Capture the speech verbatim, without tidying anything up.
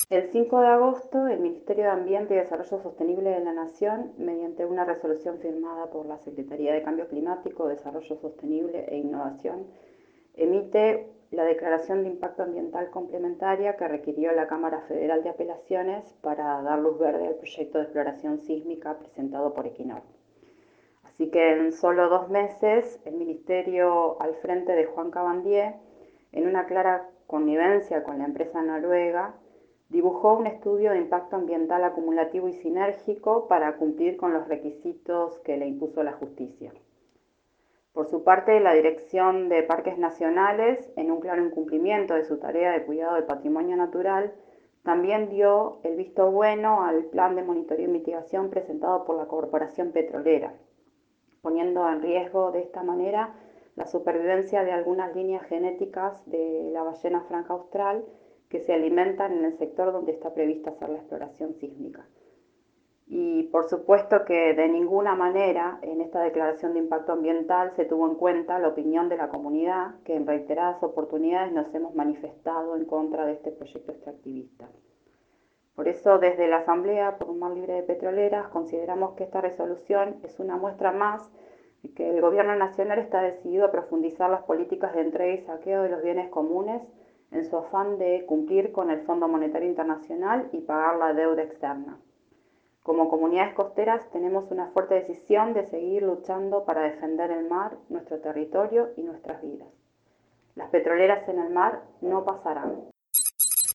El cinco de agosto, el Ministerio de Ambiente y Desarrollo Sostenible de la Nación, mediante una resolución firmada por la Secretaría de Cambio Climático, Desarrollo Sostenible e Innovación, emite la Declaración de Impacto Ambiental Complementaria que requirió la Cámara Federal de Apelaciones para dar luz verde al proyecto de exploración sísmica presentado por Equinor. Así que en solo dos meses, el Ministerio, al frente de Juan Cabandier, en una clara connivencia con la empresa noruega, dibujó un estudio de impacto ambiental acumulativo y sinérgico para cumplir con los requisitos que le impuso la justicia. Por su parte, la Dirección de Parques Nacionales, en un claro incumplimiento de su tarea de cuidado del patrimonio natural, también dio el visto bueno al plan de monitoreo y mitigación presentado por la Corporación Petrolera, poniendo en riesgo de esta manera la supervivencia de algunas líneas genéticas de la ballena franca austral que se alimentan en el sector donde está prevista hacer la exploración sísmica. Y por supuesto que de ninguna manera en esta declaración de impacto ambiental se tuvo en cuenta la opinión de la comunidad, que en reiteradas oportunidades nos hemos manifestado en contra de este proyecto extractivista. Por eso, desde la Asamblea por un Mar Libre de Petroleras, consideramos que esta resolución es una muestra más de que el Gobierno Nacional está decidido a profundizar las políticas de entrega y saqueo de los bienes comunes en su afán de cumplir con el Fondo Monetario Internacional y pagar la deuda externa. Como comunidades costeras tenemos una fuerte decisión de seguir luchando para defender el mar, nuestro territorio y nuestras vidas. Las petroleras en el mar no pasarán.